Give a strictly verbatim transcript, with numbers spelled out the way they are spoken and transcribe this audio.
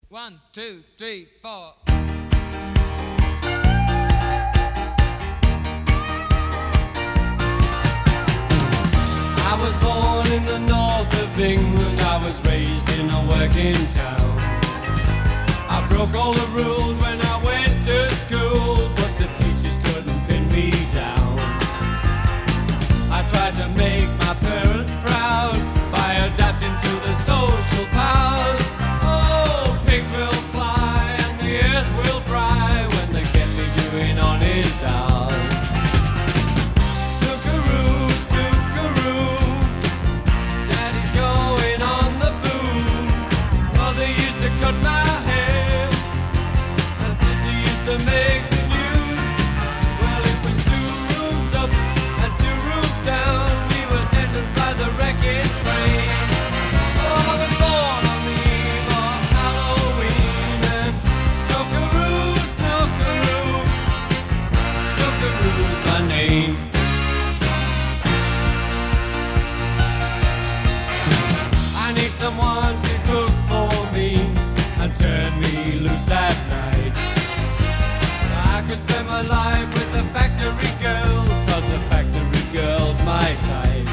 One, two, three, four. I was born in the north of England, I was raised in a working town. I broke all the rules when I went to school, but the teachers couldn't pin me down. I tried to make my parents proud by adapting to the social powers. Oh, pigs will fly and the earth will fry when they get me doing honest hours. Snookeroo, snookeroo, Daddy's going on the booze. Mother used to cut my hair and Sister used to make the news. Well, it was two rooms up and two rooms down. We were sentenced by the wrecking train. Oh, I was born on the eve of Halloween, and snookeroo, snookeroo, snookeroo's my name. I need someone to cook for me and turn me loose at night. I could spend my life with the factory girl, cause the factory girl's my type.